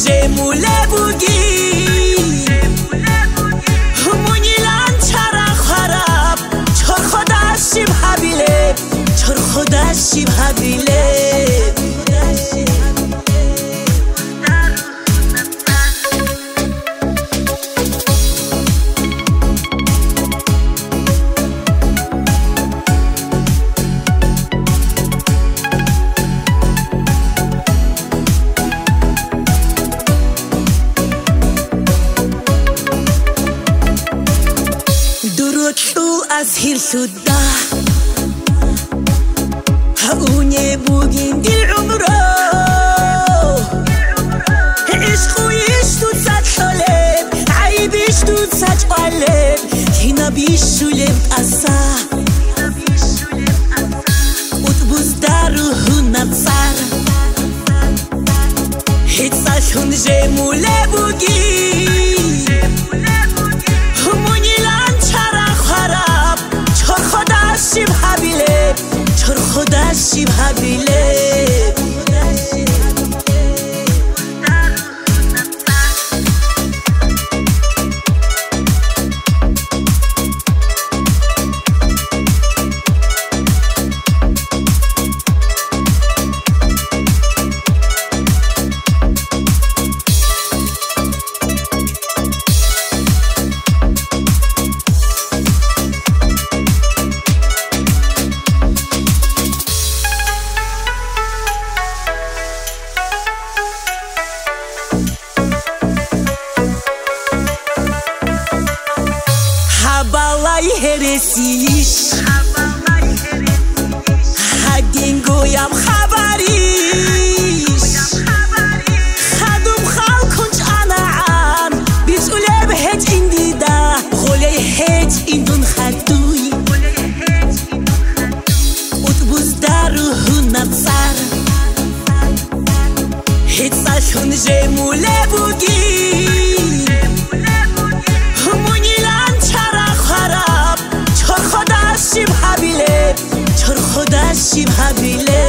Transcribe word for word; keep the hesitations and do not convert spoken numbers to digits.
ژموله بودی همونی لان چرا خراب چور خودشیم حبیله چور خودشیم حبیله از هیل شده هاونه بوگین دل عمره عشقویش تو صد سالم عیبش تو صد قلم هینا بیشولم قصه اتبوز در روح نفسر هیچ ساشون ژموله بوگی خودشیم حبیله چور خودشیم حبیله Habalay heresiş Hagin goyam xabariş Xadum xalkunç anaan Biz uleb heç indida Goley heç indun xaduy Utbuz daruhun natsar Heç saçun ژموله bugi خودشیم حبیله چور خودشیم حبیله